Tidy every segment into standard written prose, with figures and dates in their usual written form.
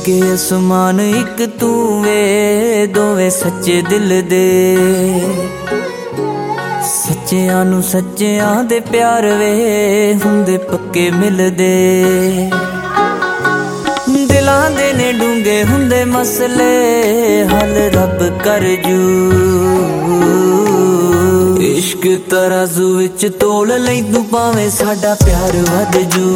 के आसमान एक तू वे दोवे सच्चे दिल दे सच्चियां नू सच्चियां दे प्यार वे हुंदे पक्के मिलदे दिलां दे ने डूंगे हुंदे मसले हल रब कर जू इश्क तराजू विच तोल लई तू भावें साडा प्यार वध जू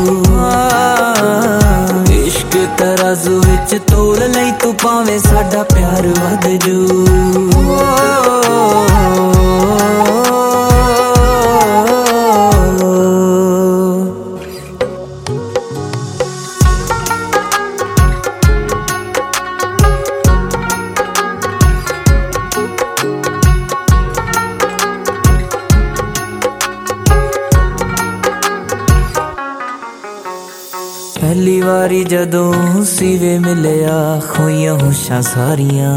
इश्क तराजू विच तोल लई तू भावें साडा प्यार वध जू पहली वारी जदों सीवे मिलिया खोइयां होशां सारियां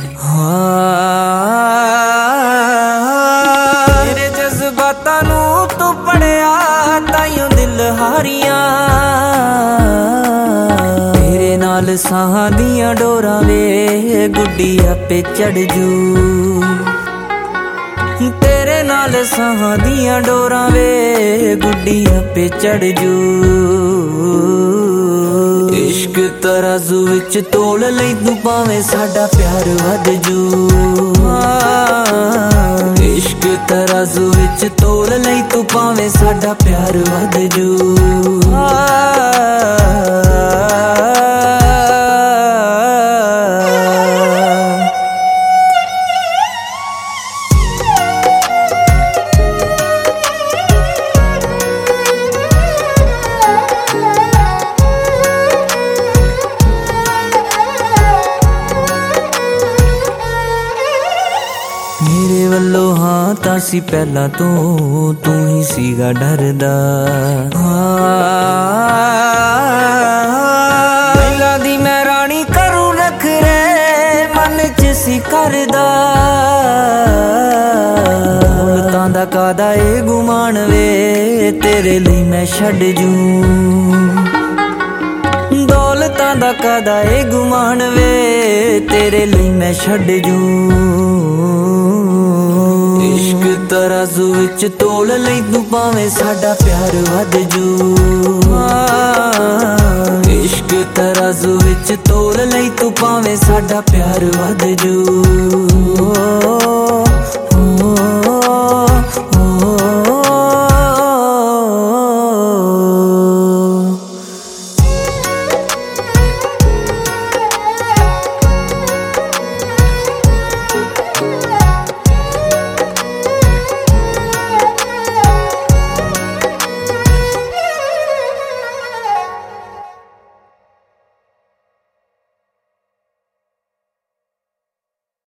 तेरे जज्बातां नू तू पढ़िया ताइयों दिल हारियां तेरे नाल साहां दियां डोरां वे गुड्डी आपे चढ़ जू तेरे नाल साहां दियां डोरां वे गुड्डी आपे चढ़ जू इश्क तराजू विच तोल लई तू भावें साडा प्यार वध जू इश्क तराजू विच तोल लई तू भावें साडा प्यार वध जू मेरे वल्लों हाँ तां सी पहला तू ही सीगा डरदा पहला दी मैं रानी करूं रख रे मन च सी करदा दौलतां दा कादा ए गुमान वे तेरे लिए मैं छड्ड जू दौलतां दा कादा ए गुमान वे तेरे लिए मैं छड्ड जू इश्क तराजू विच तोल लई तू भावें साडा प्यार वध जू इश्क तराजू विच तोल लई तू भावें साडा प्यार वध जू